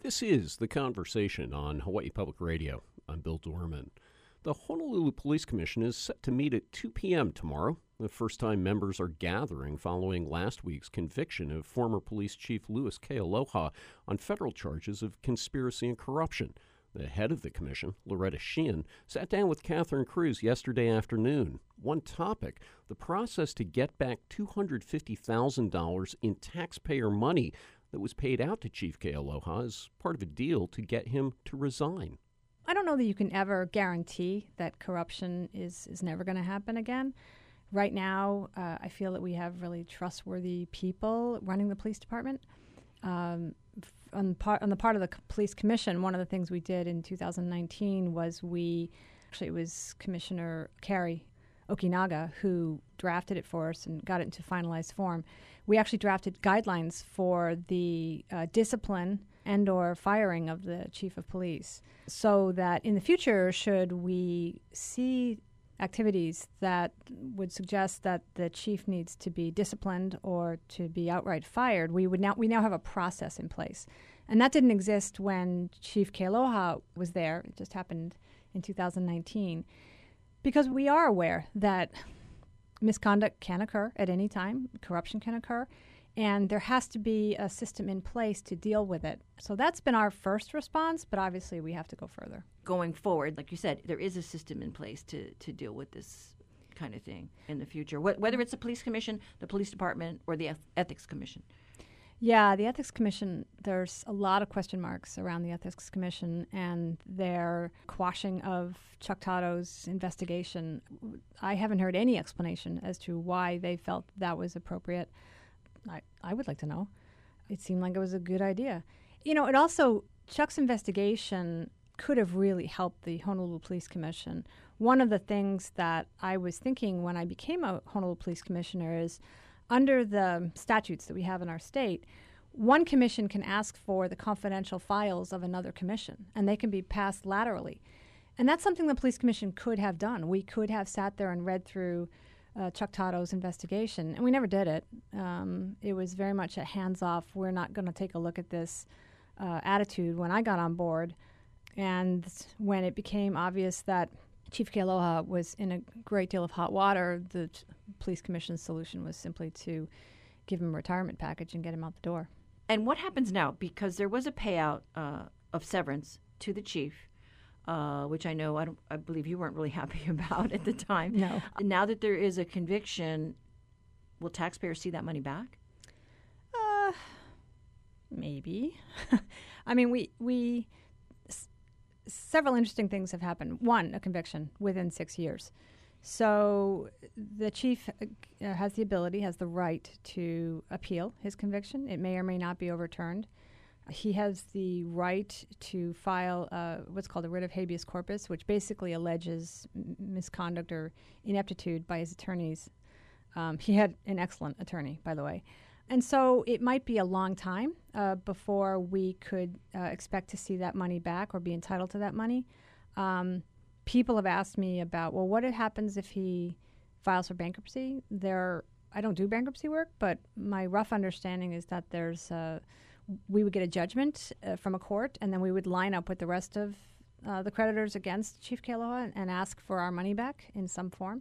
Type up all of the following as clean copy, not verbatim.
This is The Conversation on Hawaii Public Radio. I'm Bill Dorman. The Honolulu Police Commission is set to meet at 2 p.m. tomorrow, the first time members are gathering following last week's conviction of former Police Chief Louis Kealoha on federal charges of conspiracy and corruption. The head of the commission, Loretta Sheehan, sat down with Catherine Cruz yesterday afternoon. One topic, the process to get back $250,000 in taxpayer money that was paid out to Chief Kealoha as part of a deal to get him to resign. I don't know that you can ever guarantee that corruption is never going to happen again. Right now, I feel that we have really trustworthy people running the police department. On the part of the police commission, one of the things we did in 2019 was it was Commissioner Carrie Okinaga who drafted it for us and got it into finalized form. We actually drafted guidelines for the discipline and or firing of the chief of police so that in the future, should we see activities that would suggest that the chief needs to be disciplined or to be outright fired, we now have a process in place. And that didn't exist when Chief Kealoha was there. It just happened in 2019. Because we are aware that misconduct can occur at any time, corruption can occur, and there has to be a system in place to deal with it. So that's been our first response, but obviously we have to go further. Going forward, like you said, there is a system in place to deal with this kind of thing in the future, whether it's the police commission, the police department, or the ethics commission. Yeah, the Ethics Commission, there's a lot of question marks around the Ethics Commission and their quashing of Chuck Tato's investigation. I haven't heard any explanation as to why they felt that was appropriate. I would like to know. It seemed like it was a good idea. It also, Chuck's investigation could have really helped the Honolulu Police Commission. One of the things that I was thinking when I became a Honolulu Police Commissioner is, under the statutes that we have in our state, one commission can ask for the confidential files of another commission, and they can be passed laterally. And that's something the police commission could have done. We could have sat there and read through Chuck Tato's investigation, and we never did it. It was very much a hands-off, we're not going to take a look at this attitude when I got on board. And when it became obvious that Chief Kealoha was in a great deal of hot water, the police commission's solution was simply to give him a retirement package and get him out the door. And what happens now? Because there was a payout of severance to the chief, which I believe you weren't really happy about at the time. No. Now that there is a conviction, will taxpayers see that money back? Maybe. I mean, we several interesting things have happened. One, a conviction within 6 years. So the chief has the right to appeal his conviction. It may or may not be overturned. He has the right to file what's called a writ of habeas corpus, which basically alleges misconduct or ineptitude by his attorneys. He had an excellent attorney, by the way. And so it might be a long time before we could expect to see that money back or be entitled to that money. People have asked me about, well, what happens if he files for bankruptcy? I don't do bankruptcy work, but my rough understanding is that we would get a judgment from a court, and then we would line up with the rest of the creditors against Chief Kealoha and ask for our money back in some form.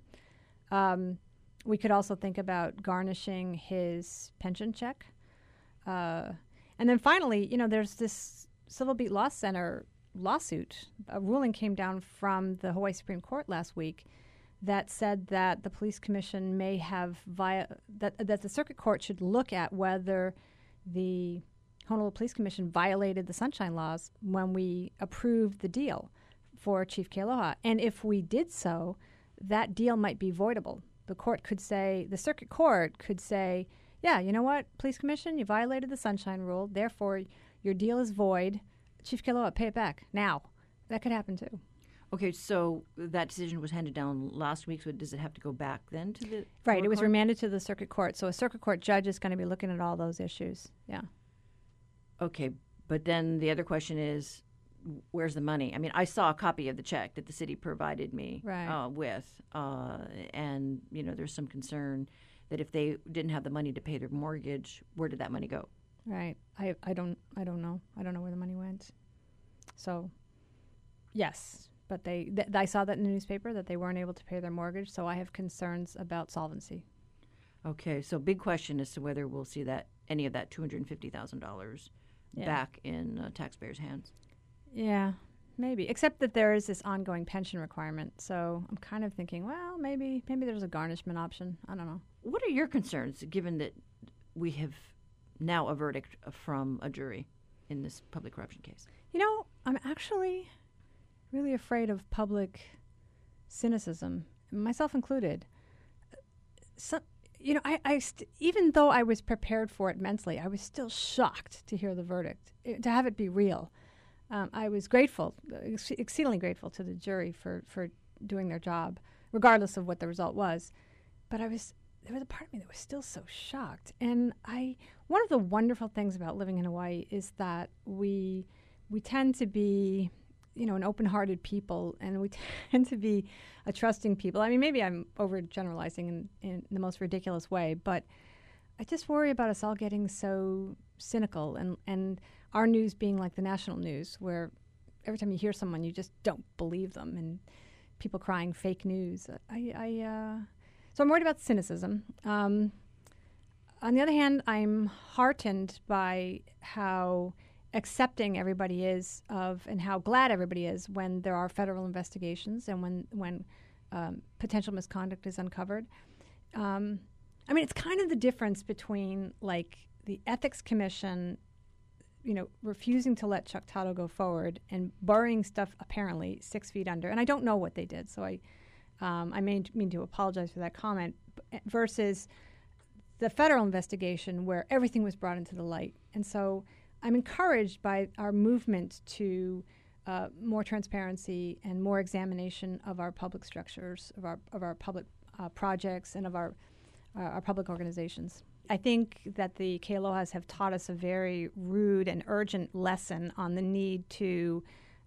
We could also think about garnishing his pension check. And then finally, there's this Civil Beat Law Center lawsuit. A ruling came down from the Hawaii Supreme Court last week that said that the police commission may have that the circuit court should look at whether the Honolulu Police Commission violated the Sunshine Laws when we approved the deal for Chief Kealoha. And if we did so, that deal might be voidable. The circuit court could say, yeah, you know what, Police Commission, you violated the Sunshine Rule, therefore your deal is void. Chief Kealoha, pay it back now. That could happen too. Okay, so that decision was handed down last week, so does it have to go back then to the Right, it was court? remanded to the circuit court, so a circuit court judge is going to be looking at all those issues, yeah. Okay, but then the other question is, where's the money? I mean, I saw a copy of the check that the city provided me with, and, there's some concern that if they didn't have the money to pay their mortgage, where did that money go? Right. I don't know. I don't know where the money went. So, yes, but I saw that in the newspaper that they weren't able to pay their mortgage. So I have concerns about solvency. Okay. So big question as to whether we'll see that any of that $250,000 back in taxpayers' hands. Yeah, maybe. Except that there is this ongoing pension requirement. So I'm kind of thinking, well, maybe there's a garnishment option. I don't know. What are your concerns, given that we have now a verdict from a jury in this public corruption case? You know, I'm actually really afraid of public cynicism, myself included. So, you know, even though I was prepared for it mentally, I was still shocked to hear the verdict, to have it be real. I was grateful, exceedingly grateful to the jury for doing their job, regardless of what the result was. But there was a part of me that was still so shocked. And one of the wonderful things about living in Hawaii is that we tend to be, you know, an open-hearted people, and we tend to be a trusting people. I mean, maybe I'm overgeneralizing in the most ridiculous way, but I just worry about us all getting so cynical and our news being like the national news, where every time you hear someone, you just don't believe them, and people crying fake news. So I'm worried about cynicism. On the other hand, I'm heartened by how accepting everybody is of, and how glad everybody is when there are federal investigations and when potential misconduct is uncovered. I mean, it's kind of the difference between like the Ethics Commission, you know, refusing to let Chuck Totto go forward and burying stuff apparently 6 feet under. And I don't know what they did, so I may mean to apologize for that comment, versus the federal investigation where everything was brought into the light. And so I'm encouraged by our movement to more transparency and more examination of our public structures, of our public projects, and of our public organizations. I think that the Kealohas have taught us a very rude and urgent lesson on the need to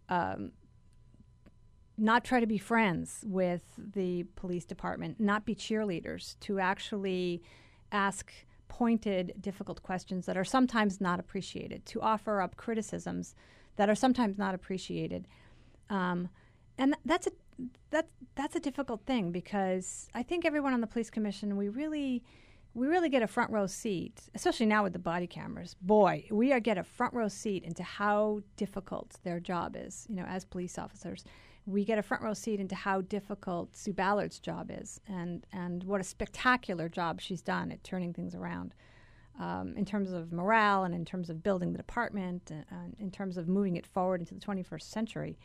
not try to be friends with the police department, not be cheerleaders, to actually ask pointed, difficult questions that are sometimes not appreciated, to offer up criticisms that are sometimes not appreciated. And that's a difficult thing, because I think everyone on the police commission, we really get a front row seat, especially now with the body cameras. Boy, we get a front row seat into how difficult their job is, you know, as police officers. We get a front row seat into how difficult Sue Ballard's job is, and what a spectacular job she's done at turning things around, in terms of morale and in terms of building the department, and in terms of moving it forward into the 21st century.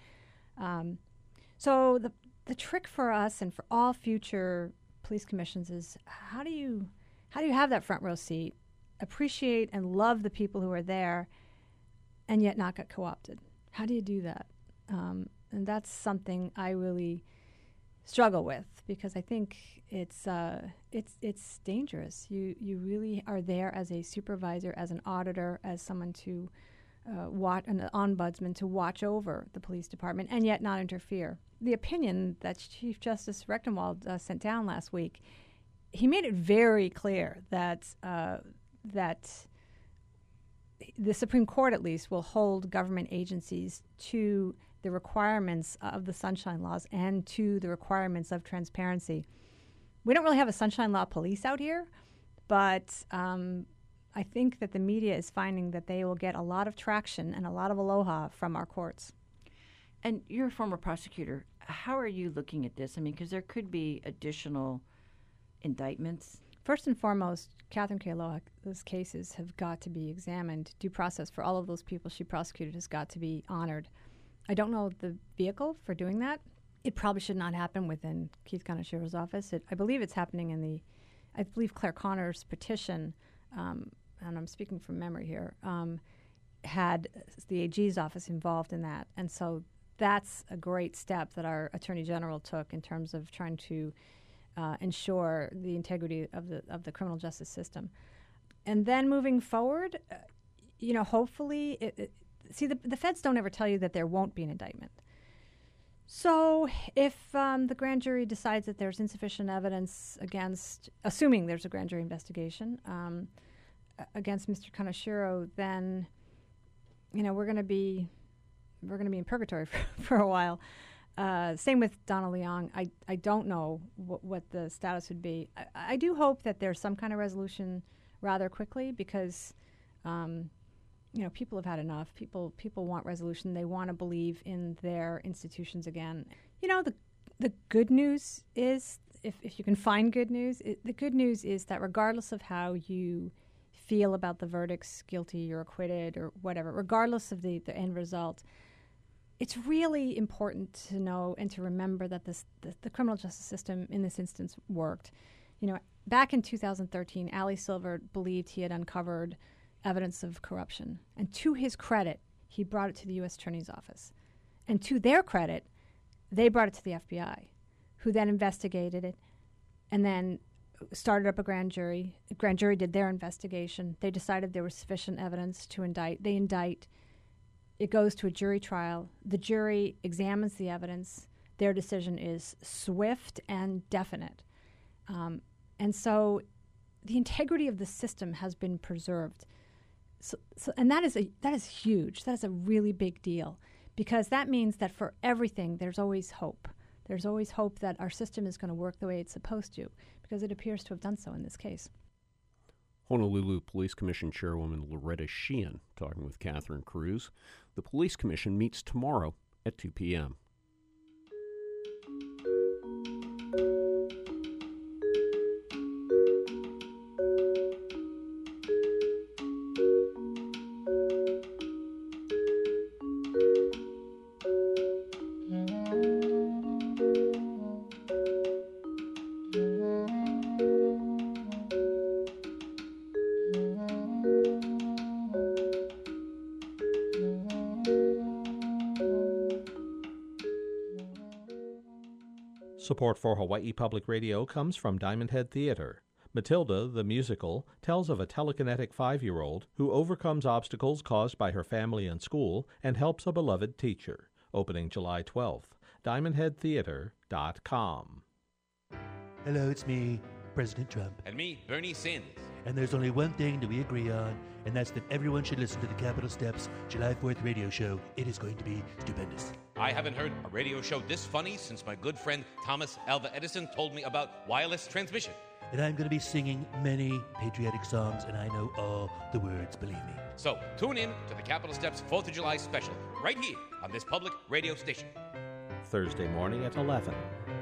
So the trick for us and for all future police commissions is how do you have that front row seat, appreciate and love the people who are there, and yet not get co-opted? How do you do that? And that's something I really struggle with, because I think it's dangerous. You really are there as a supervisor, as an auditor, as someone to watch, an ombudsman to watch over the police department, and yet not interfere. The opinion that Chief Justice Rechtenwald sent down last week, he made it very clear that the Supreme Court, at least, will hold government agencies to the requirements of the Sunshine Laws and to the requirements of transparency. We don't really have a Sunshine Law police out here, but I think that the media is finding that they will get a lot of traction and a lot of aloha from our courts. And you're a former prosecutor. How are you looking at this? I mean, because there could be additional indictments. First and foremost, Catherine Kealoha's cases have got to be examined. Due process for all of those people she prosecuted has got to be honored. I don't know the vehicle for doing that. It probably should not happen within Keith Kanashiro's office. I believe it's happening I believe Claire Connor's petition, and I'm speaking from memory here, had the AG's office involved in that. And so that's a great step that our Attorney General took in terms of trying to ensure the integrity of the criminal justice system. And then moving forward, hopefully, the feds don't ever tell you that there won't be an indictment. So if the grand jury decides that there's insufficient evidence against, assuming there's a grand jury investigation, against Mr. Kaneshiro, then we're going to be in purgatory for a while. Same with Donna Leong. I don't know what the status would be. I do hope that there's some kind of resolution rather quickly because, people have had enough. People want resolution. They want to believe in their institutions again. The good news is, if you can find good news, the good news is that regardless of how you feel about the verdicts, guilty or acquitted or whatever, regardless of the end result, it's really important to know and to remember that the criminal justice system in this instance worked. Back in 2013, Ali Silver believed he had uncovered evidence of corruption. And to his credit, he brought it to the U.S. Attorney's Office. And to their credit, they brought it to the FBI, who then investigated it and then started up a grand jury. The grand jury did their investigation. They decided there was sufficient evidence to indict. They indict. It goes to a jury trial. The jury examines the evidence. Their decision is swift and definite. And so the integrity of the system has been preserved. And that is huge. That is a really big deal because that means that for everything, there's always hope. There's always hope that our system is going to work the way it's supposed to because it appears to have done so in this case. Honolulu Police Commission Chairwoman Loretta Sheehan talking with Catherine Cruz. The Police Commission meets tomorrow at 2 p.m. Support for Hawaii Public Radio comes from Diamond Head Theater. Matilda, the musical, tells of a telekinetic 5-year-old who overcomes obstacles caused by her family and school and helps a beloved teacher. Opening July 12th. DiamondHeadTheater.com. Hello, it's me, President Trump. And me, Bernie Sanders. And there's only one thing that we agree on, and that's that everyone should listen to the Capitol Steps July 4th radio show. It is going to be stupendous. I haven't heard a radio show this funny since my good friend Thomas Alva Edison told me about wireless transmission. And I'm going to be singing many patriotic songs, and I know all the words, believe me. So tune in to the Capitol Steps 4th of July special, right here on this public radio station. Thursday morning at 11.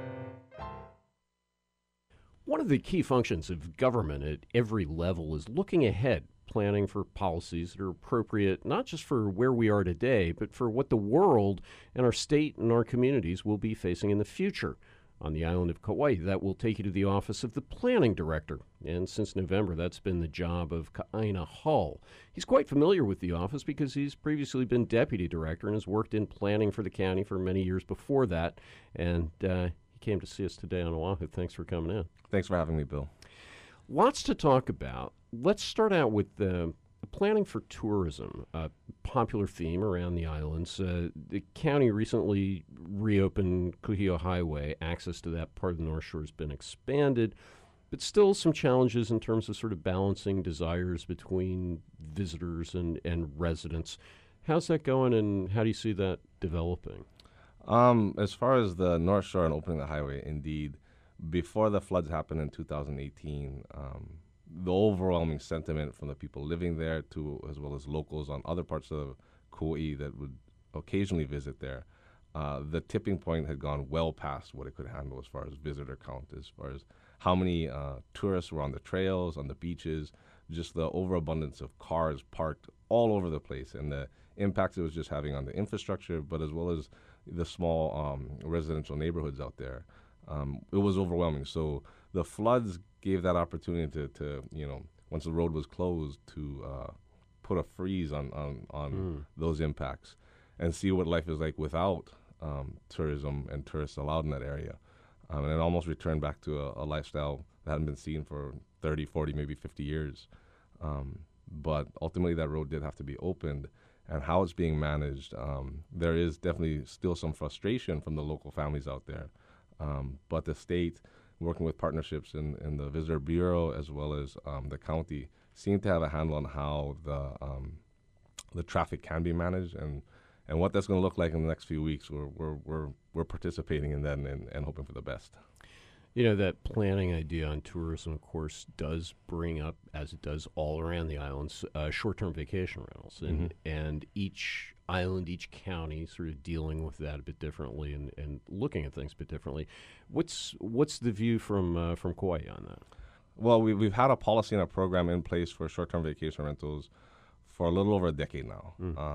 One of the key functions of government at every level is looking ahead, planning for policies that are appropriate not just for where we are today, but for what the world and our state and our communities will be facing in the future. On the island of Kauai, that will take you to the office of the planning director. And since November, that's been the job of Ka'aina Hull. He's quite familiar with the office because he's previously been deputy director and has worked in planning for the county for many years before that. And he came to see us today on Oahu. Thanks for coming in. Thanks for having me, Bill. Lots to talk about. Let's start out with the planning for tourism, a popular theme around the islands. The county recently reopened Kuhio Highway. Access to that part of the North Shore has been expanded, but still some challenges in terms of sort of balancing desires between visitors and residents. How's that going, and how do you see that developing? As far as the North Shore and opening the highway, indeed, before the floods happened in 2018, the overwhelming sentiment from the people living there, to as well as locals on other parts of Kauai that would occasionally visit there, the tipping point had gone well past what it could handle as far as visitor count, as far as how many tourists were on the trails, on the beaches, just the overabundance of cars parked all over the place, and the impact it was just having on the infrastructure, but as well as the small residential neighborhoods out there. It was overwhelming. So the floods gave that opportunity to once the road was closed, to put a freeze on those impacts and see what life is like without tourism and tourists allowed in that area. And it almost returned back to a lifestyle that hadn't been seen for 30, 40, maybe 50 years. But ultimately that road did have to be opened. And how it's being managed, there is definitely still some frustration from the local families out there. But the state, working with partnerships in the Visitor Bureau as well as the county, seem to have a handle on how the traffic can be managed and what that's going to look like in the next few weeks. We're participating in that and hoping for the best. You know, that planning idea on tourism, of course, does bring up, as it does all around the islands, short-term vacation rentals. And each island, each county sort of dealing with that a bit differently and looking at things a bit differently. What's the view from Kauai on that? Well, we've had a policy and a program in place for short-term vacation rentals for a little over a decade now.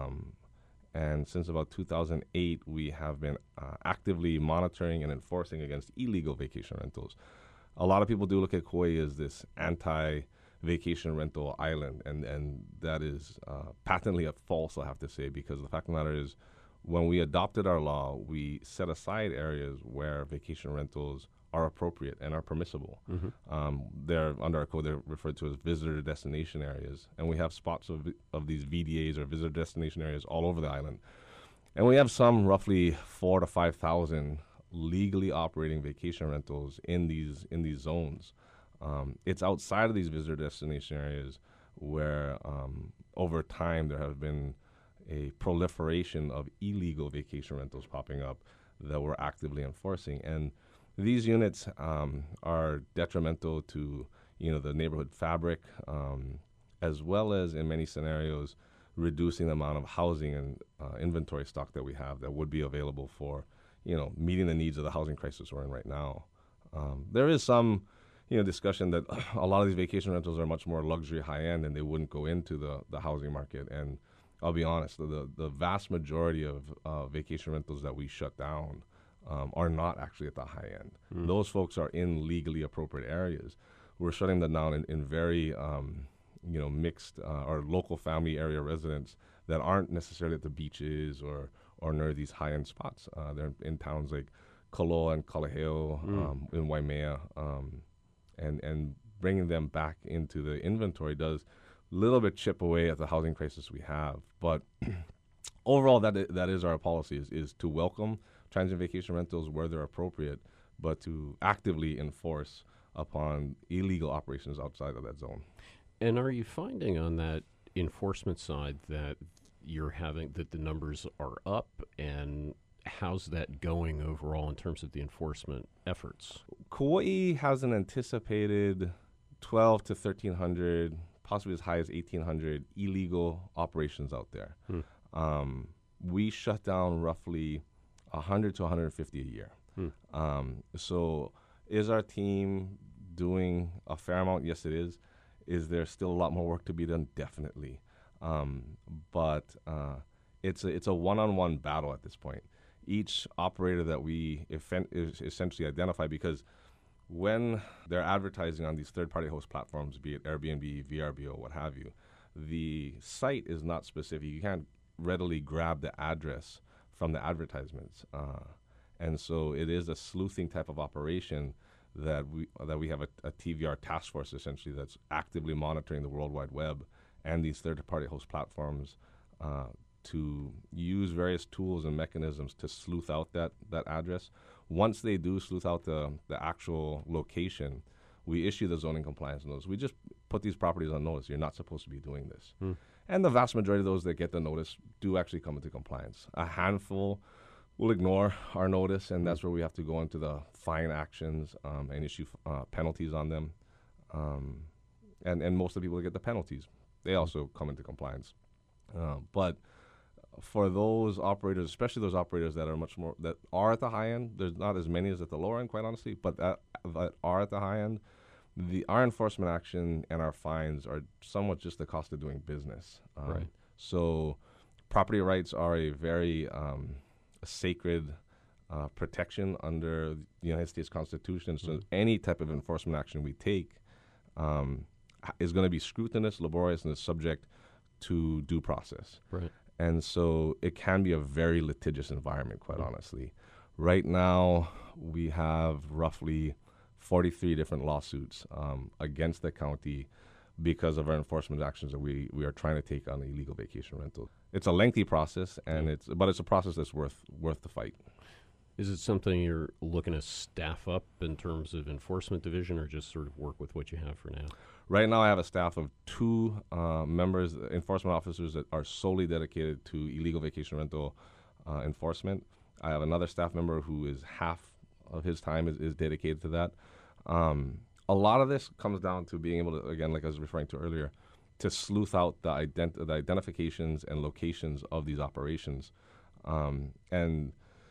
And since about 2008, we have been actively monitoring and enforcing against illegal vacation rentals. A lot of people do look at Kauai as this anti-vacation rental island, and that is patently false, I have to say, because the fact of the matter is, when we adopted our law, we set aside areas where vacation rentals are appropriate and are permissible. They're under our code, they're referred to as visitor destination areas, and we have spots of these VDAs or visitor destination areas all over the island. And we have some roughly 4,000 to 5,000 legally operating vacation rentals in these zones. It's outside of these visitor destination areas where over time there have been a proliferation of illegal vacation rentals popping up that we're actively enforcing. And these units are detrimental to, the neighborhood fabric, as well as in many scenarios reducing the amount of housing and inventory stock that we have that would be available for, meeting the needs of the housing crisis we're in right now. There is some, discussion that a lot of these vacation rentals are much more luxury, high end, and they wouldn't go into the housing market. And I'll be honest, the vast majority of vacation rentals that we shut down are not actually at the high end. Those folks are in legally appropriate areas. We're shutting them down in very, mixed or local family area residents that aren't necessarily at the beaches or near these high-end spots. They're in towns like Koloa and Kalaheo, in Waimea, and bringing them back into the inventory does a little bit chip away at the housing crisis we have. But overall, that is our policy, is to welcome transient vacation rentals where they're appropriate, but to actively enforce upon illegal operations outside of that zone. And are you finding on that enforcement side that that the numbers are up, and how's that going overall in terms of the enforcement efforts? Kauai has an anticipated 1,200 to 1,300, possibly as high as 1,800 illegal operations out there. We shut down roughly 100 to 150 a year. So is our team doing a fair amount? Yes, it is. Is there still a lot more work to be done? Definitely. But it's a one-on-one battle at this point. Each operator that we essentially identify, because when they're advertising on these third-party host platforms, be it Airbnb, VRBO, what have you, the site is not specific. You can't readily grab the address from the advertisements. And so it is a sleuthing type of operation that we have a TVR task force, essentially, that's actively monitoring the World Wide Web and these third-party host platforms to use various tools and mechanisms to sleuth out that address. Once they do sleuth out the actual location, we issue the zoning compliance notice. We just put these properties on notice. You're not supposed to be doing this. And the vast majority of those that get the notice do actually come into compliance. A handful will ignore our notice, and that's where we have to go into the fine actions and issue penalties on them. And most of the people that get the penalties, they also come into compliance. But for those operators, especially those operators that are at the high end, there's not as many as at the lower end, quite honestly, but that are at the high end, our enforcement action and our fines are somewhat just the cost of doing business. Right. So property rights are a very sacred protection under the United States Constitution. So any type of enforcement action we take is going to be scrutinous, laborious, and is subject to due process. Right. And so it can be a very litigious environment, quite honestly. Right now, we have roughly 43 different lawsuits against the county because of our enforcement actions that we are trying to take on illegal vacation rental. It's a lengthy process, and it's a process that's worth the fight. Is it something you're looking to staff up in terms of enforcement division, or just sort of work with what you have for now? Right now, I have a staff of 2 members, enforcement officers that are solely dedicated to illegal vacation rental enforcement. I have another staff member who is half of his time is dedicated to that. A lot of this comes down to being able to, again, like I was referring to earlier, to sleuth out the identifications and locations of these operations. And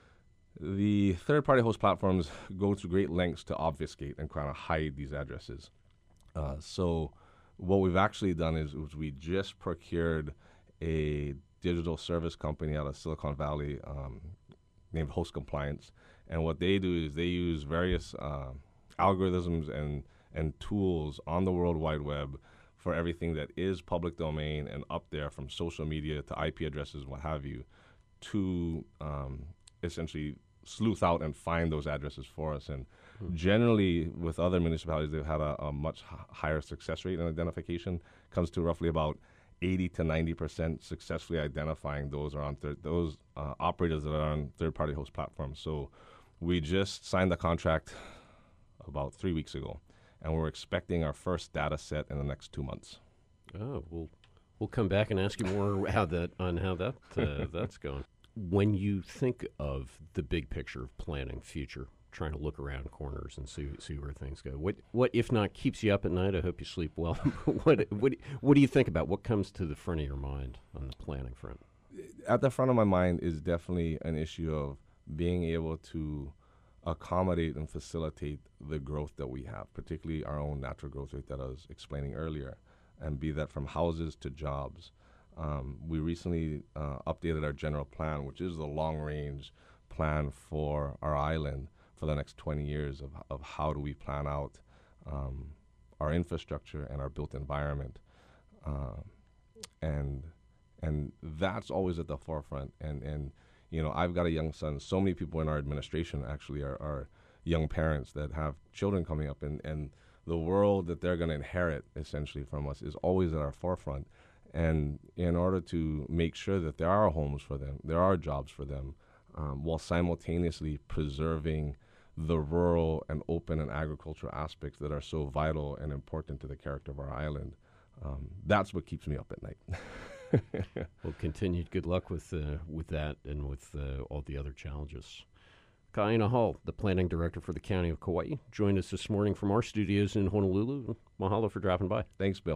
the third-party host platforms go to great lengths to obfuscate and kind of hide these addresses. So what we've actually done is we just procured a digital service company out of Silicon Valley named Host Compliance. And what they do is they use various algorithms and tools on the World Wide Web for everything that is public domain and up there, from social media to IP addresses, what have you, to essentially sleuth out and find those addresses for us. And generally, with other municipalities, they've had a much higher success rate in identification. Comes to roughly about 80 to 90% successfully identifying those operators that are on third-party host platforms. So we just signed the contract about 3 weeks ago, and we're expecting our first data set in the next 2 months. Oh, we'll come back and ask you more how that's going. When you think of the big picture of planning future, trying to look around corners and see where things go, what if not keeps you up at night? I hope you sleep well. what do you think about? What comes to the front of your mind on the planning front? At the front of my mind is definitely an issue of being able to accommodate and facilitate the growth that we have, particularly our own natural growth rate that I was explaining earlier, and be that from houses to jobs. We recently updated our general plan, which is the long-range plan for our island for the next 20 years of how do we plan out our infrastructure and our built environment. And that's always at the forefront. And you know, I've got a young son. So many people in our administration actually are young parents that have children coming up, and the world that they're going to inherit essentially from us is always at our forefront. And in order to make sure that there are homes for them, there are jobs for them, while simultaneously preserving the rural and open and agricultural aspects that are so vital and important to the character of our island, that's what keeps me up at night. Well, continued good luck with that and with all the other challenges. Kaina Hall, the planning director for the County of Kauai, joined us this morning from our studios in Honolulu. Mahalo for dropping by. Thanks, Bill.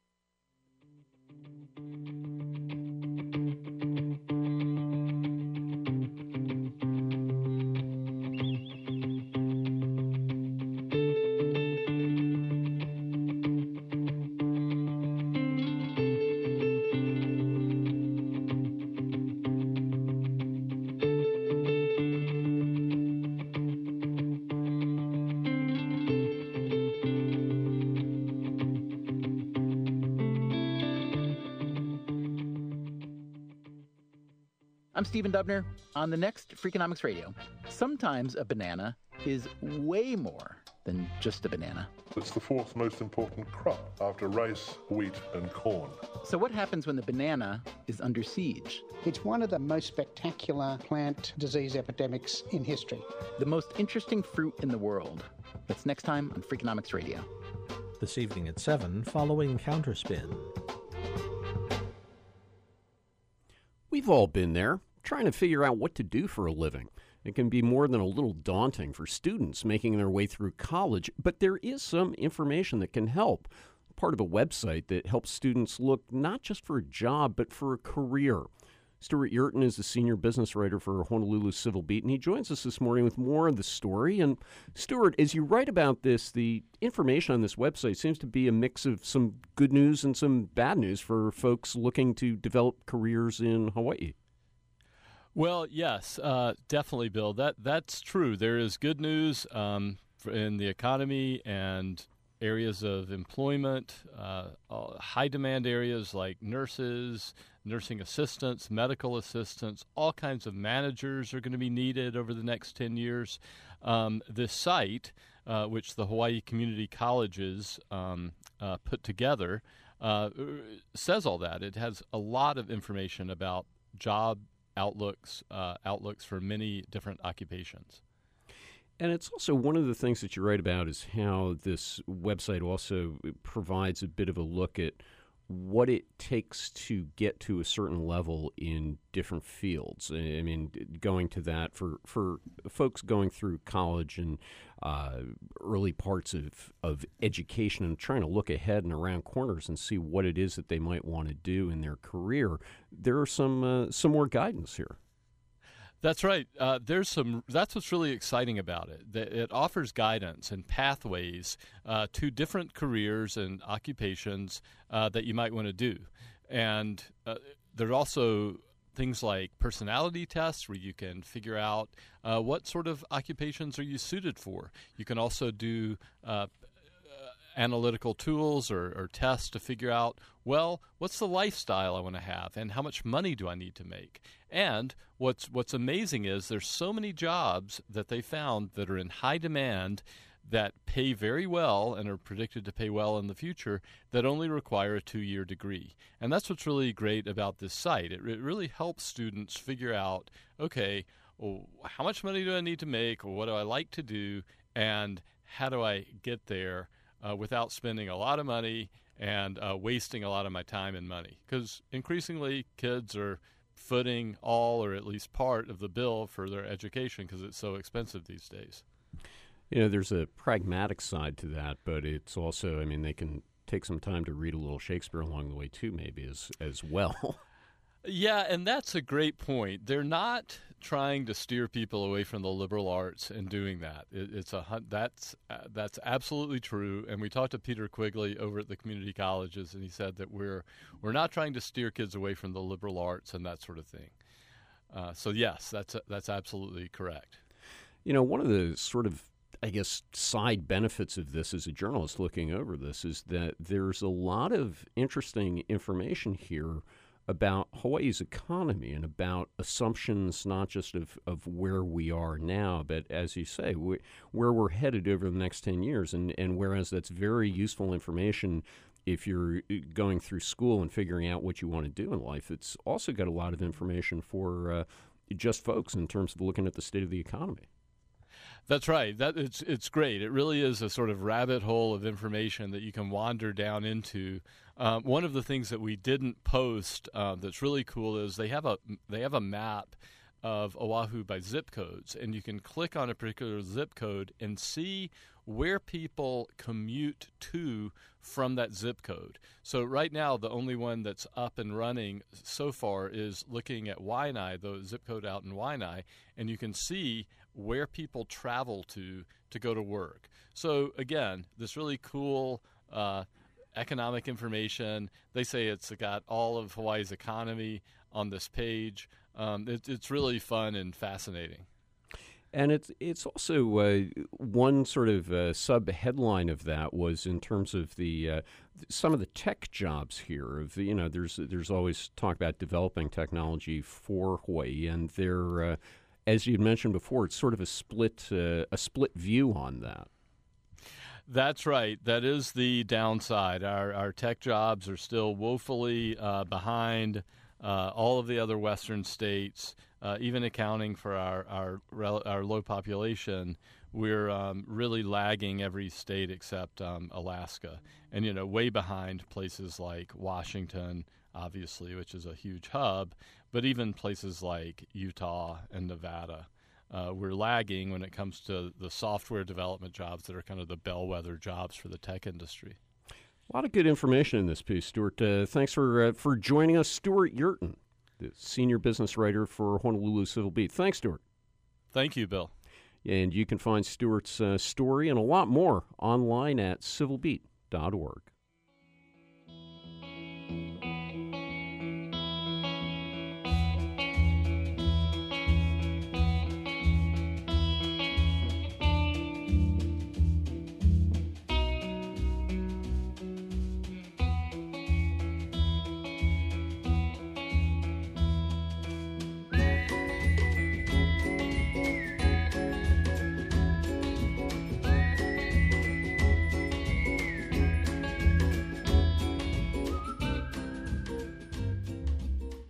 I'm Stephen Dubner. On the next Freakonomics Radio, sometimes a banana is way more than just a banana. It's the 4th most important crop after rice, wheat, and corn. So what happens when the banana is under siege? It's one of the most spectacular plant disease epidemics in history. The most interesting fruit in the world. That's next time on Freakonomics Radio. This evening at 7, following Counterspin. We've all been there, trying to figure out what to do for a living. It can be more than a little daunting for students making their way through college, but there is some information that can help. Part of a website that helps students look not just for a job, but for a career. Stuart Yurton is the senior business writer for Honolulu Civil Beat, and he joins us this morning with more of the story. And Stuart, as you write about this, the information on this website seems to be a mix of some good news and some bad news for folks looking to develop careers in Hawaii. Well, yes, definitely, Bill. That's true. There is good news in the economy and areas of employment, high-demand areas like nurses, nursing assistants, medical assistants, all kinds of managers are going to be needed over the next 10 years. This site, which the Hawaii Community Colleges put together, says all that. It has a lot of information about job outlooks for many different occupations. And it's also one of the things that you write about is how this website also provides a bit of a look at what it takes to get to a certain level in different fields. I mean, going to that for folks going through college and early parts of education and trying to look ahead and around corners and see what it is that they might want to do in their career, there are some more guidance here. That's right. That's what's really exciting about it. It offers guidance and pathways to different careers and occupations that you might want to do. And there are also things like personality tests where you can figure out what sort of occupations are you suited for. You can also do analytical tools or tests to figure out, well, what's the lifestyle I want to have and how much money do I need to make? And what's amazing is there's so many jobs that they found that are in high demand that pay very well and are predicted to pay well in the future that only require a 2-year degree. And that's what's really great about this site. It really helps students figure out, okay, well, how much money do I need to make, or what do I like to do, and how do I get there without spending a lot of money and wasting a lot of my time and money. Because increasingly kids are footing all or at least part of the bill for their education because it's so expensive these days. You know, there's a pragmatic side to that, but it's also, I mean, they can take some time to read a little Shakespeare along the way too, maybe as well. Yeah, and that's a great point. They're not trying to steer people away from the liberal arts and doing that. That's absolutely true. And we talked to Peter Quigley over at the community colleges, and he said that we're not trying to steer kids away from the liberal arts and that sort of thing. So yes, that's absolutely correct. You know, one of the sort of, I guess, side benefits of this as a journalist looking over this is that there's a lot of interesting information here about Hawaii's economy and about assumptions not just of where we are now, but as you say, where we're headed over the next 10 years. And whereas that's very useful information if you're going through school and figuring out what you want to do in life, it's also got a lot of information for just folks in terms of looking at the state of the economy. That's right. It's great. It really is a sort of rabbit hole of information that you can wander down into. One of the things that we didn't post that's really cool is they have a map of Oahu by zip codes, and you can click on a particular zip code and see where people commute to from that zip code. So right now, the only one that's up and running so far is looking at Waianae, the zip code out in Waianae, and you can see where people travel to go to work. So again, this really cool economic information. They say it's got all of Hawaii's economy on this page. It's really fun and fascinating. And it's also one sort of sub-headline of that was in terms of the some of the tech jobs here. Of the, there's always talk about developing technology for Hawaii, and they're as you mentioned before, it's sort of a split view on that. That's right. That is the downside. Our tech jobs are still woefully behind all of the other Western states. Even accounting for our low population, we're really lagging every state except Alaska, and way behind places like Washington, obviously, which is a huge hub, but even places like Utah and Nevada. We're lagging when it comes to the software development jobs that are kind of the bellwether jobs for the tech industry. A lot of good information in this piece, Stuart. Thanks for joining us, Stuart Yurton, the senior business writer for Honolulu Civil Beat. Thanks, Stuart. Thank you, Bill. And you can find Stuart's story and a lot more online at civilbeat.org.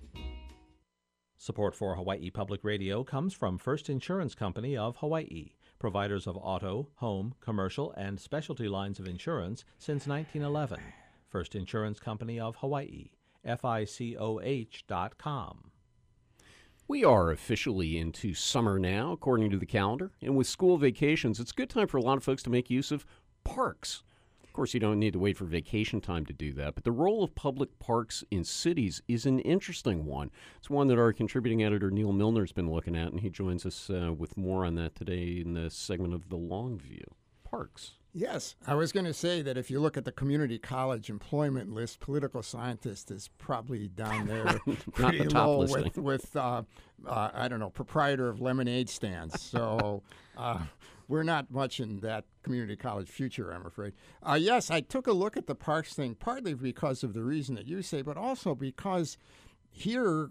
Support for Hawaii Public Radio comes from First Insurance Company of Hawaii, providers of auto, home, commercial, and specialty lines of insurance since 1911. First Insurance Company of Hawaii, FICOH.com. We are officially into summer now, according to the calendar, and with school vacations, it's a good time for a lot of folks to make use of parks. Of course, you don't need to wait for vacation time to do that, but the role of public parks in cities is an interesting one. It's one that our contributing editor, Neil Milner's been looking at, and he joins us with more on that today in this segment of The Long View. Parks. Yes, I was going to say that if you look at the community college employment list, political scientist is probably down there pretty low with I don't know, proprietor of lemonade stands. So we're not much in that community college future, I'm afraid. Yes, I took a look at the parks thing, partly because of the reason that you say, but also because here,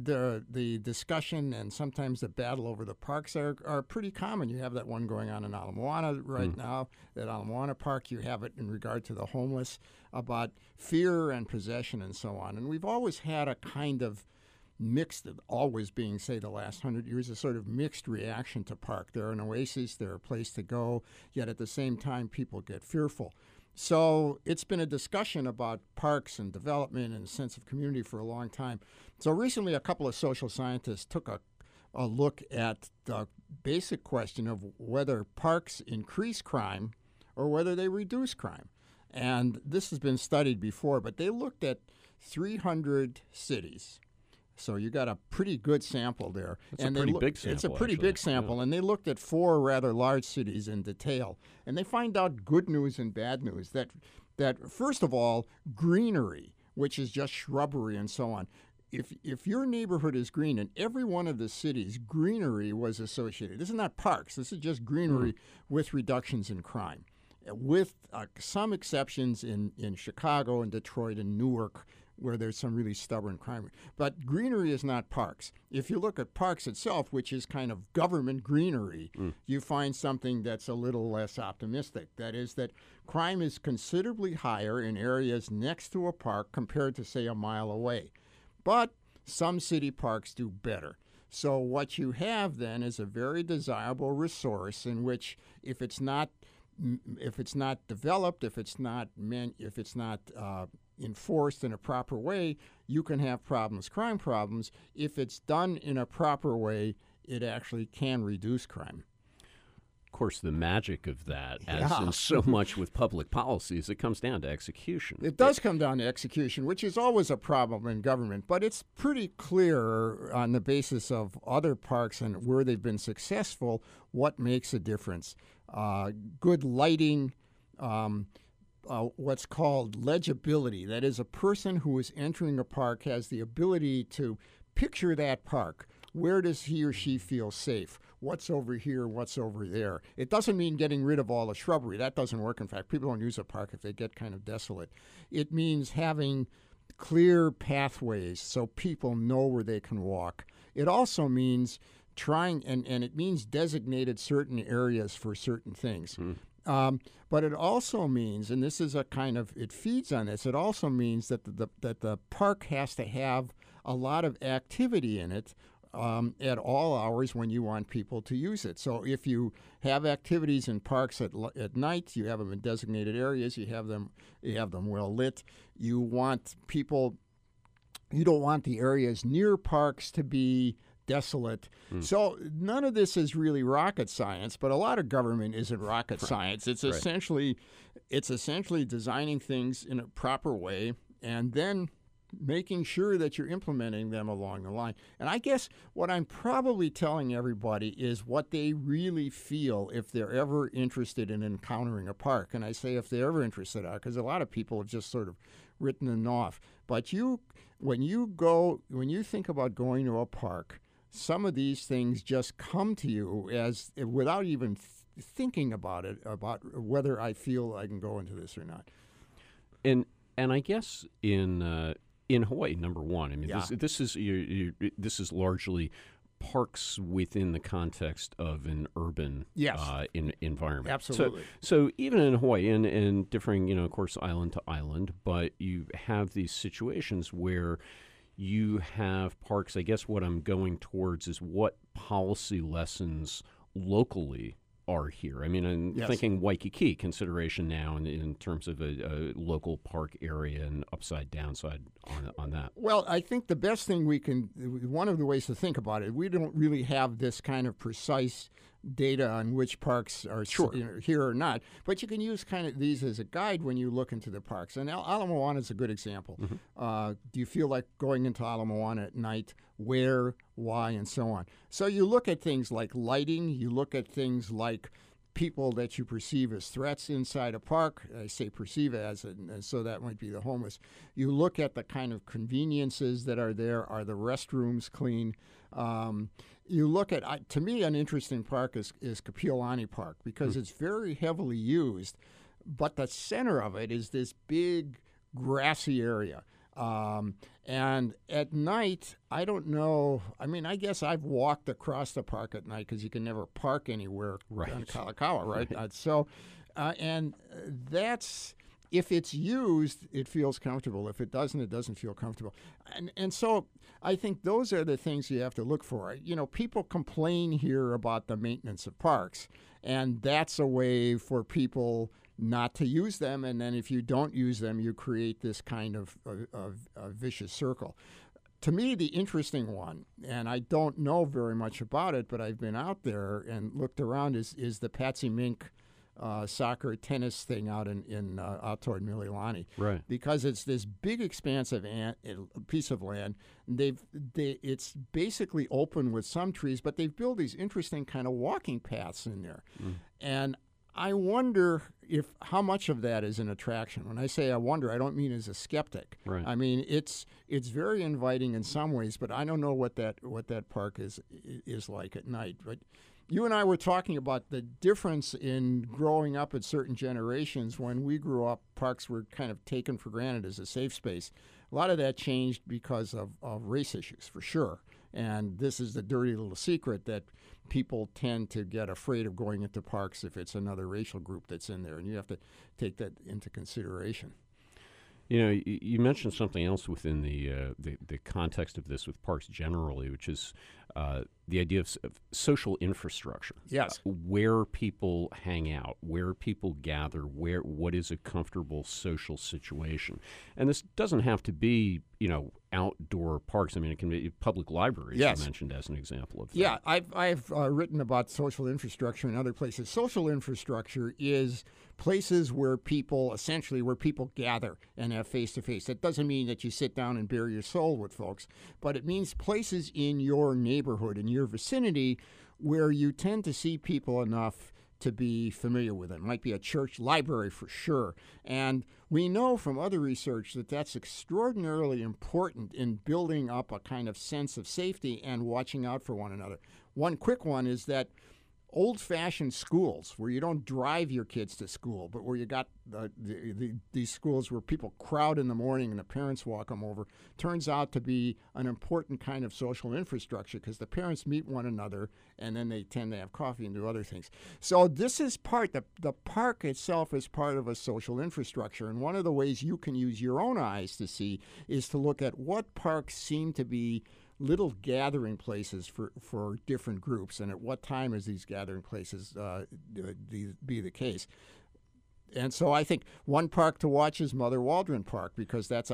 the discussion and sometimes the battle over the parks are pretty common. You have that one going on in Ala Moana right now, that Ala Moana Park. You have it in regard to the homeless, about fear and possession and so on. And we've always had a kind of mixed, always being, say, the last 100 years, a sort of mixed reaction to park. They're an oasis, they're a place to go, yet at the same time people get fearful. So it's been a discussion about parks and development and a sense of community for a long time. So recently a couple of social scientists took a look at the basic question of whether parks increase crime or whether they reduce crime. And this has been studied before, but they looked at 300 cities. So you got a pretty good sample there. It's a pretty big sample. It's a pretty big sample, and they looked at 4 rather large cities in detail. And they find out good news and bad news. That first of all, greenery, which is just shrubbery and so on. If your neighborhood is green, in every one of the cities, greenery was associated. This is not parks. This is just greenery with reductions in crime, with some exceptions in Chicago and Detroit and Newark, where there's some really stubborn crime. But greenery is not parks. If you look at parks itself, which is kind of government greenery, you find something that's a little less optimistic. That is that crime is considerably higher in areas next to a park compared to, say, a mile away. But some city parks do better. So what you have then is a very desirable resource in which if it's not developed, if it's not enforced in a proper way, you can have problems, crime problems. If it's done in a proper way, it actually can reduce crime. Of course, the magic of that, as in so much with public policies, it comes down to execution. It does come down to execution, which is always a problem in government, but it's pretty clear on the basis of other parks and where they've been successful what makes a difference. Good lighting, what's called legibility. That is, a person who is entering a park has the ability to picture that park. Where does he or she feel safe? What's over here? What's over there? It doesn't mean getting rid of all the shrubbery. That doesn't work. In fact, people don't use a park if they get kind of desolate. It means having clear pathways so people know where they can walk. It also means trying, and it means designated certain areas for certain things. But it also means, and this is a kind of, it feeds on this, it also means that the park has to have a lot of activity in it at all hours when you want people to use it. So if you have activities in parks at night, you have them in designated areas, you have them well lit. You want people, you don't want the areas near parks to be desolate. So none of this is really rocket science, but a lot of government isn't rocket science. It's essentially designing things in a proper way and then making sure that you're implementing them along the line. And I guess what I'm probably telling everybody is what they really feel if they're ever interested in encountering a park. And I say if they're ever interested, because a lot of people have just sort of written them off. But when you think about going to a park, some of these things just come to you as without even thinking about it, about whether I feel I can go into this or not. And I guess in Hawaii, number one, I mean, this is largely parks within the context of an urban environment. Absolutely. So even in Hawaii, and differing, of course, island to island, but you have these situations where you have parks. I guess what I'm going towards is what policy lessons locally are here. I mean, I'm Yes. thinking Waikiki consideration now in terms of a local park area and upside downside on that. Well, I think the best thing one of the ways to think about it, we don't really have this kind of precise data on which parks are here or not, but you can use kind of these as a guide when you look into the parks. And Ala Moana is a good example. Mm-hmm. Do you feel like going into Ala Moana at night? Where, why, and so on. So you look at things like lighting, you look at things like people that you perceive as threats inside a park. I say perceive as, and so that might be the homeless. You look at the kind of conveniences that are there. Are the restrooms clean? You look at, to me, an interesting park is Kapiolani Park because it's very heavily used, but the center of it is this big grassy area. And at night, I don't know. I mean, I guess I've walked across the park at night because you can never park anywhere on Kalakaua, right? And that's, if it's used, it feels comfortable. If it doesn't, it doesn't feel comfortable. And so I think those are the things you have to look for. You know, people complain here about the maintenance of parks, and that's a way for people not to use them, and then if you don't use them, you create this kind of vicious circle. To me, the interesting one, and I don't know very much about it, but I've been out there and looked around, is the Patsy Mink soccer tennis thing out out toward Mililani, right? Because it's this big expanse of piece of land. It's basically open with some trees, but they've built these interesting kind of walking paths in there, and I wonder how much of that is an attraction. When I say I wonder, I don't mean as a skeptic. Right. I mean it's very inviting in some ways, but I don't know what that park is like at night. But you and I were talking about the difference in growing up at certain generations. When we grew up, parks were kind of taken for granted as a safe space. A lot of that changed because of race issues, for sure. And this is the dirty little secret that people tend to get afraid of going into parks if it's another racial group that's in there, and you have to take that into consideration. You know, you mentioned something else within the context of this with parks generally, which is the idea of social infrastructure. Yes. Where people hang out, where people gather, what is a comfortable social situation. And this doesn't have to be, outdoor parks. I mean, it can be public libraries, yes. You mentioned as an example of that. Yeah, I've written about social infrastructure in other places. Social infrastructure is places where people gather and have face-to-face. That doesn't mean that you sit down and bare your soul with folks, but it means places in your neighborhood, in your vicinity, where you tend to see people enough to be familiar with it. It might be a church, library for sure. And we know from other research that that's extraordinarily important in building up a kind of sense of safety and watching out for one another. One quick one is that old-fashioned schools where you don't drive your kids to school, but where you got these schools where people crowd in the morning and the parents walk them over, turns out to be an important kind of social infrastructure because the parents meet one another and then they tend to have coffee and do other things. So this is the park itself is part of a social infrastructure, and one of the ways you can use your own eyes to see is to look at what parks seem to be little gathering places for different groups, and at what time is these gathering places be the case. And so I think one park to watch is Mother Waldron Park, because that's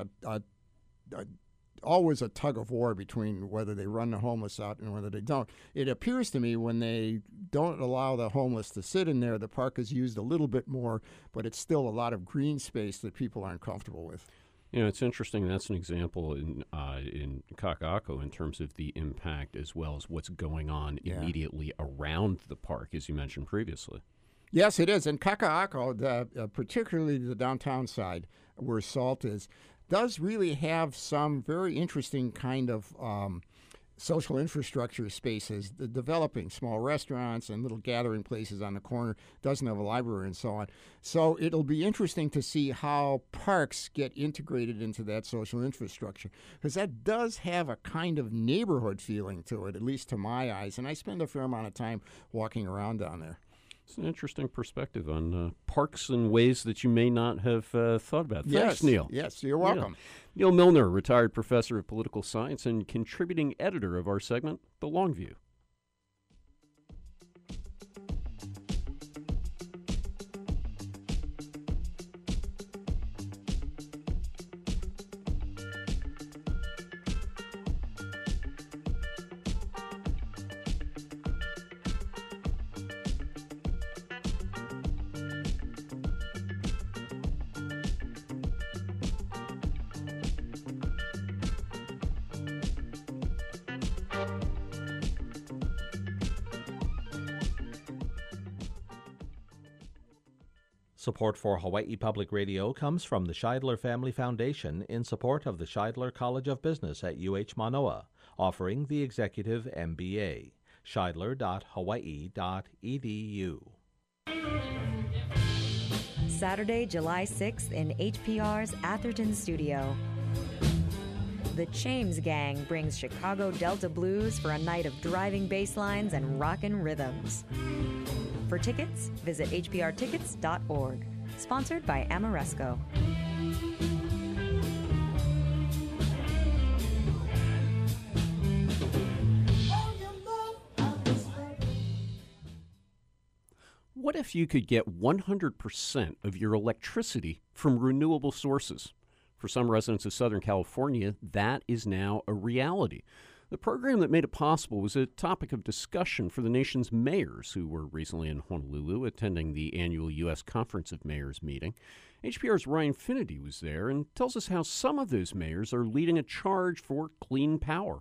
always a tug of war between whether they run the homeless out and whether they don't. It appears to me when they don't allow the homeless to sit in there, the park is used a little bit more, but it's still a lot of green space that people aren't comfortable with. It's interesting. That's an example in Kaka'ako in terms of the impact as well as what's going on immediately around the park, as you mentioned previously. Yes, it is. And Kaka'ako, particularly the downtown side where Salt is, does really have some very interesting kind of social infrastructure spaces, developing small restaurants and little gathering places on the corner, doesn't have a library and so on. So it'll be interesting to see how parks get integrated into that social infrastructure, because that does have a kind of neighborhood feeling to it, at least to my eyes, and I spend a fair amount of time walking around down there. It's an interesting perspective on parks in ways that you may not have thought about. Thanks, Neil. Yes, you're welcome. Neil Milner, retired professor of political science and contributing editor of our segment, The Long View. Support for Hawaii Public Radio comes from the Scheidler Family Foundation in support of the Scheidler College of Business at UH Manoa, offering the Executive MBA. Scheidler.hawaii.edu. Saturday, July 6th in HPR's Atherton studio. The Chames Gang brings Chicago Delta blues for a night of driving bass lines and rockin' rhythms. For tickets, visit hprtickets.org. Sponsored by Amoresco. What if you could get 100% of your electricity from renewable sources? For some residents of Southern California, that is now a reality. The program that made it possible was a topic of discussion for the nation's mayors who were recently in Honolulu attending the annual U.S. Conference of Mayors meeting. HPR's Ryan Finity was there and tells us how some of those mayors are leading a charge for clean power.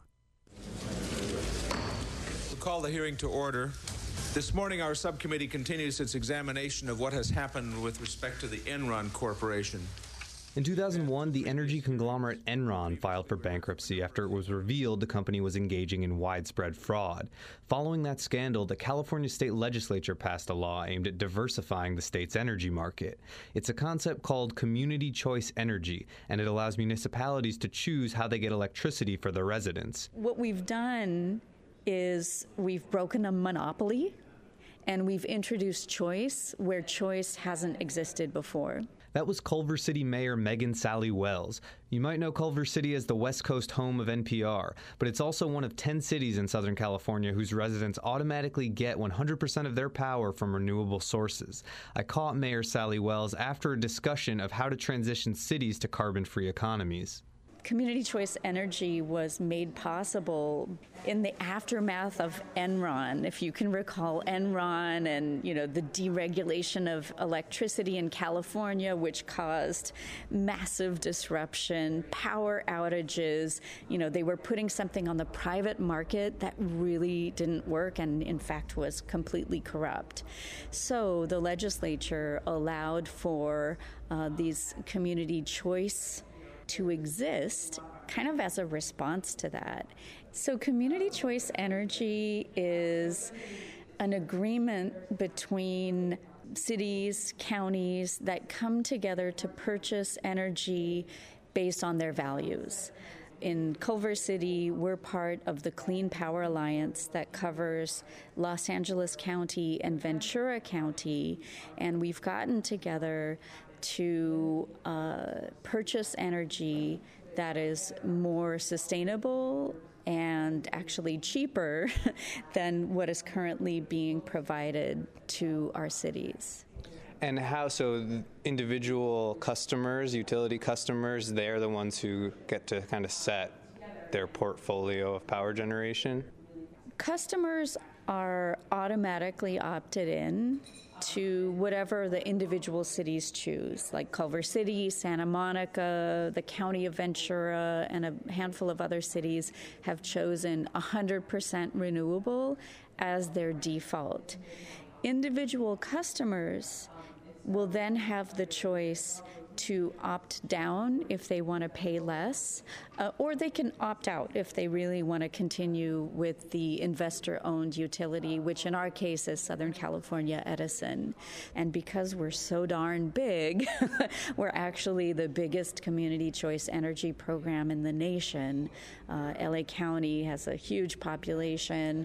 We'll call the hearing to order. This morning, our subcommittee continues its examination of what has happened with respect to the Enron Corporation. In 2001, the energy conglomerate Enron filed for bankruptcy after it was revealed the company was engaging in widespread fraud. Following that scandal, the California state legislature passed a law aimed at diversifying the state's energy market. It's a concept called community choice energy, and it allows municipalities to choose how they get electricity for their residents. What we've done is we've broken a monopoly, and we've introduced choice where choice hasn't existed before. That was Culver City Mayor Megan Sally Wells. You might know Culver City as the West Coast home of NPR, but it's also one of 10 cities in Southern California whose residents automatically get 100% of their power from renewable sources. I caught Mayor Sally Wells after a discussion of how to transition cities to carbon-free economies. Community choice energy was made possible in the aftermath of Enron. If you can recall Enron and, the deregulation of electricity in California, which caused massive disruption, power outages. They were putting something on the private market that really didn't work and, in fact, was completely corrupt. So the legislature allowed for these community choice to exist kind of as a response to that. So community choice energy is an agreement between cities, counties that come together to purchase energy based on their values. In Culver City, we're part of the Clean Power Alliance that covers Los Angeles County and Ventura County, and we've gotten together to purchase energy that is more sustainable and actually cheaper than what is currently being provided to our cities. And how, so individual customers, utility customers, they're the ones who get to kind of set their portfolio of power generation? Customers are automatically opted in to whatever the individual cities choose, like Culver City, Santa Monica, the County of Ventura, and a handful of other cities have chosen 100% renewable as their default. Individual customers will then have the choice to opt down if they want to pay less, or they can opt out if they really want to continue with the investor-owned utility, which in our case is Southern California Edison. And because we're so darn big, we're actually the biggest community choice energy program in the nation. LA County has a huge population,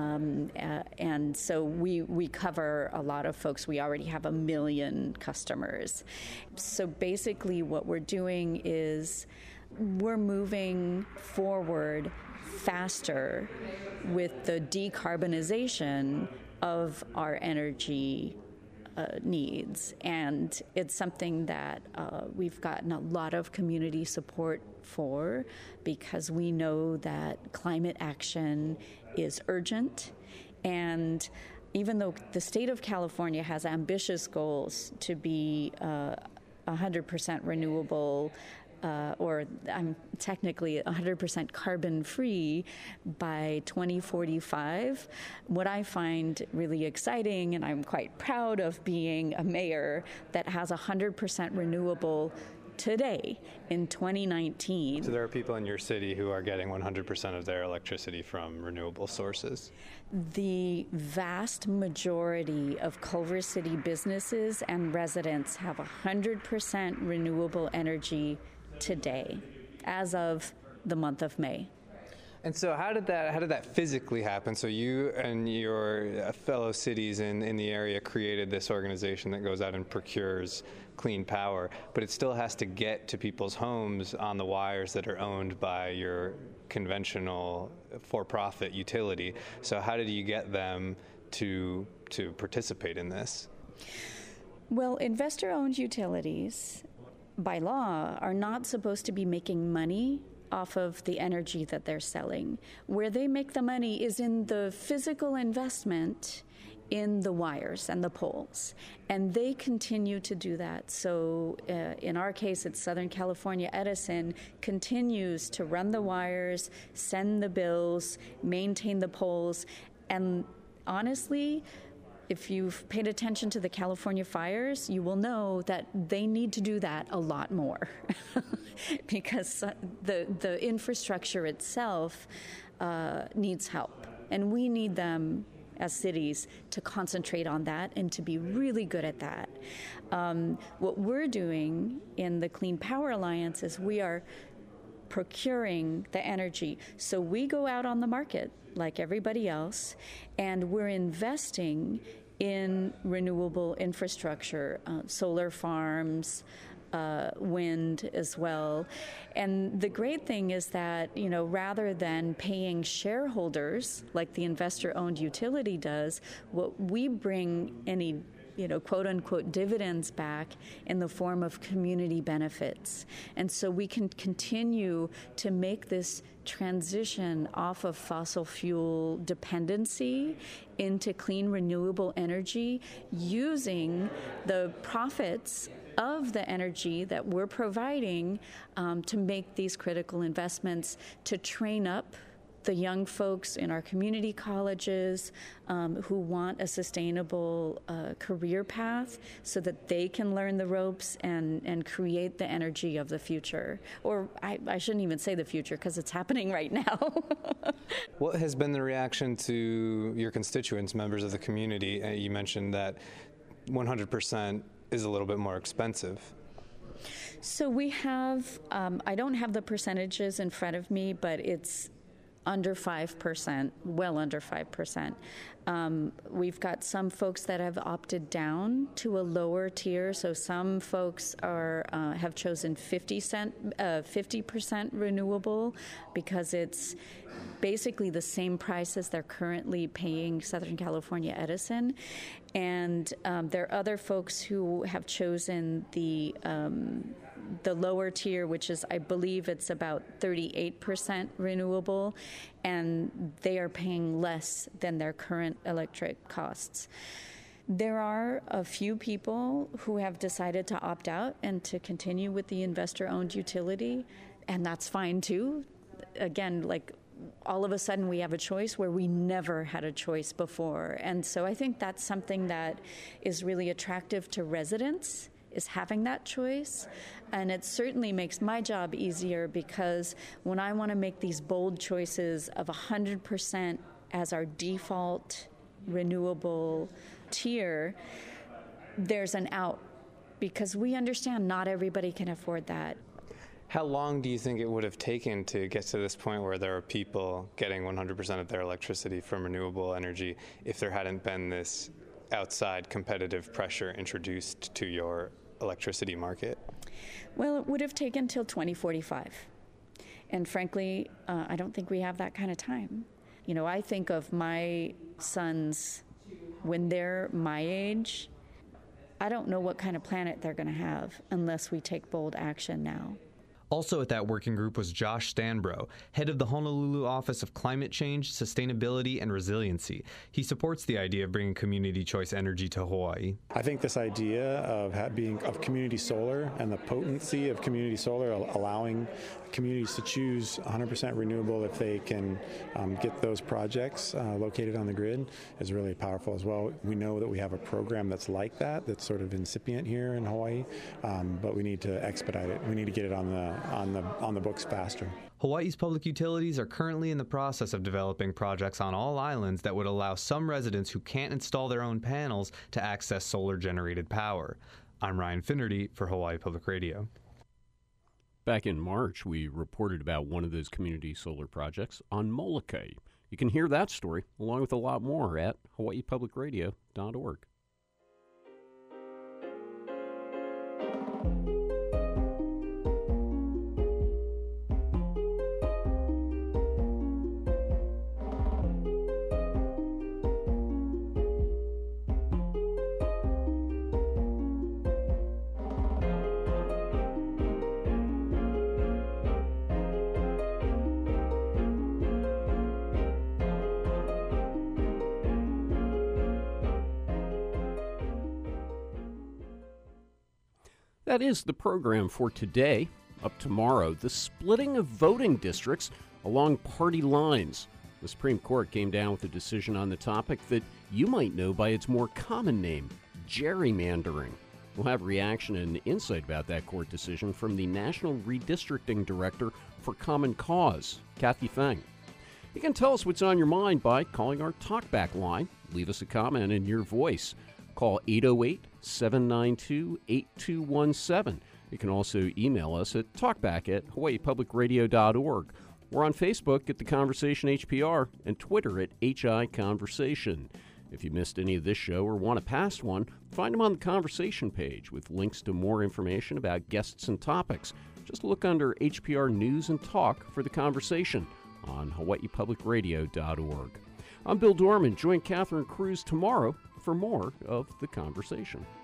and so we cover a lot of folks. We already have 1 million customers. So basically what we're doing is we're moving forward faster with the decarbonization of our energy needs. And it's something that we've gotten a lot of community support for because we know that climate action is urgent. And even though the state of California has ambitious goals to be 100% renewable or I'm technically 100% carbon free by 2045. What I find really exciting, and I'm quite proud of being a mayor that has 100% renewable today in 2019. So there are people in your city who are getting 100% of their electricity from renewable sources? The vast majority of Culver City businesses and residents have 100% renewable energy today, as of the month of May. And so how did that physically happen? So you and your fellow cities in the area created this organization that goes out and procures clean power, but it still has to get to people's homes on the wires that are owned by your conventional for-profit utility. So how did you get them to participate in this? Well, investor-owned utilities, by law, are not supposed to be making money off of the energy that they're selling. Where they make the money is in the physical investment in the wires and the poles. And they continue to do that. So in our case, it's Southern California Edison continues to run the wires, send the bills, maintain the poles. And honestly, if you've paid attention to the California fires, you will know that they need to do that a lot more because the infrastructure itself needs help. And we need them as cities to concentrate on that and to be really good at that. What we're doing in the Clean Power Alliance is we are procuring the energy. So we go out on the market like everybody else, and we're investing in renewable infrastructure, solar farms, wind as well. And the great thing is that, rather than paying shareholders like the investor-owned utility does, what we bring any quote unquote dividends back in the form of community benefits. And so we can continue to make this transition off of fossil fuel dependency into clean renewable energy using the profits of the energy that we're providing to make these critical investments to train up the young folks in our community colleges who want a sustainable career path so that they can learn the ropes and create the energy of the future. Or I shouldn't even say the future because it's happening right now. What has been the reaction to your constituents, members of the community? You mentioned that 100% is a little bit more expensive. So we have, I don't have the percentages in front of me, but it's under 5%, well under 5%. We've got some folks that have opted down to a lower tier. So some folks have chosen 50% renewable because it's basically the same price as they're currently paying Southern California Edison. And there are other folks who have chosen the lower tier, which is, I believe it's about 38% renewable, and they are paying less than their current electric costs. There are a few people who have decided to opt out and to continue with the investor-owned utility, and that's fine too. Again, all of a sudden we have a choice where we never had a choice before. And so I think that's something that is really attractive to residents, is having that choice. And it certainly makes my job easier because when I want to make these bold choices of 100% as our default renewable tier, there's an out because we understand not everybody can afford that. How long do you think it would have taken to get to this point where there are people getting 100% of their electricity from renewable energy if there hadn't been this outside competitive pressure introduced to your electricity market? Well, it would have taken till 2045. And frankly, I don't think we have that kind of time. I think of my sons when they're my age. I don't know what kind of planet they're going to have unless we take bold action now. Also at that working group was Josh Stanbro, head of the Honolulu Office of Climate Change, Sustainability, and Resiliency. He supports the idea of bringing community choice energy to Hawaii. I think this idea of of community solar and the potency of community solar, allowing communities to choose 100% renewable if they can get those projects located on the grid, is really powerful as well. We know that we have a program that's like that, that's sort of incipient here in Hawaii, but we need to expedite it. We need to get it on the books faster. Hawaii's public utilities are currently in the process of developing projects on all islands that would allow some residents who can't install their own panels to access solar-generated power. I'm Ryan Finnerty for Hawaii Public Radio. Back in March, we reported about one of those community solar projects on Molokai. You can hear that story, along with a lot more, at hawaiipublicradio.org. That is the program for today. Up tomorrow, the splitting of voting districts along party lines. The Supreme Court came down with a decision on the topic that you might know by its more common name, gerrymandering. We'll have reaction and insight about that court decision from the National Redistricting Director for Common Cause, Kathy Feng. You can tell us what's on your mind by calling our talkback line. Leave us a comment in your voice. Call 808-792-8217. You can also email us at talkback@hawaiipublicradio.org. We're on Facebook at The Conversation HPR and Twitter at HI Conversation. If you missed any of this show or want a past one, find them on the Conversation page with links to more information about guests and topics. Just look under HPR News and Talk for The Conversation on hawaiipublicradio.org. I'm Bill Dorman. Join Catherine Cruz tomorrow for more of The Conversation.